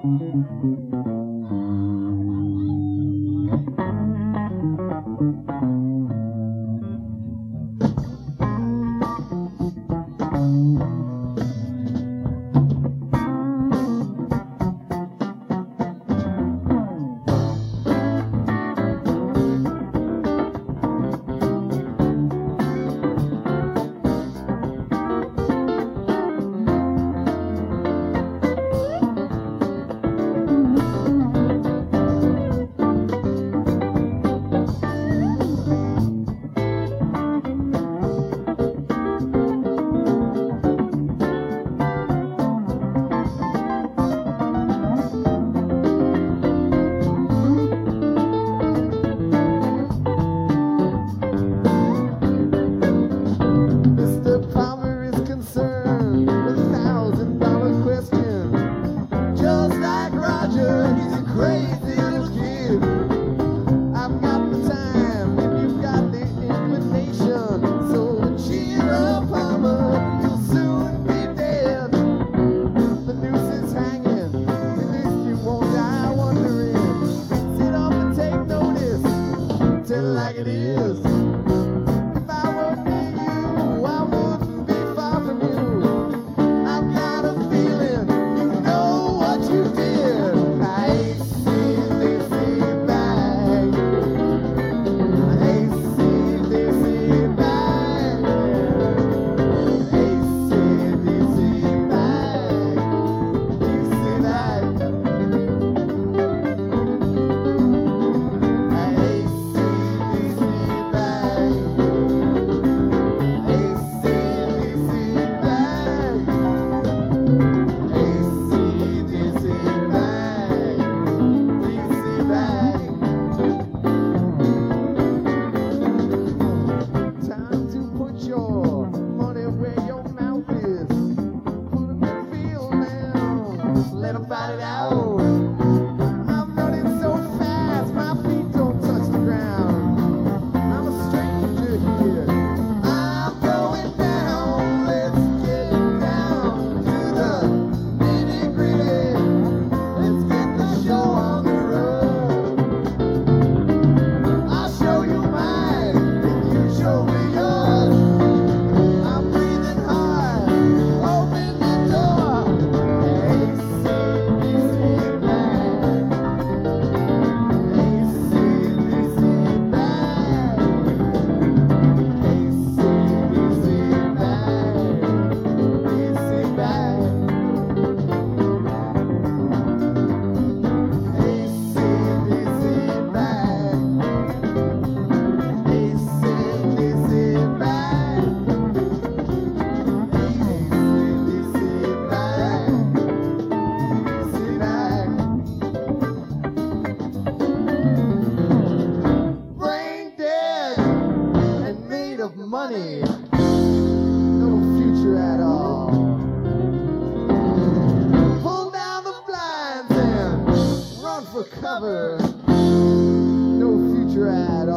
Like it is. If I were near you, I wouldn't be far from you. I've got a feeling you know what you did. I see this back. I see this back. I see this back. You see that? Let 'em fight it out. I'm running so fast, my feet don't touch the ground. I'm a stranger here. I'm going down. Let's get down to the nitty gritty. Let's get the show on the road. I'll show you mine, and you show me yours. I'm breathing hard. Open the door. Of money, no future at all. Pull down the blinds and run for cover, no future at all.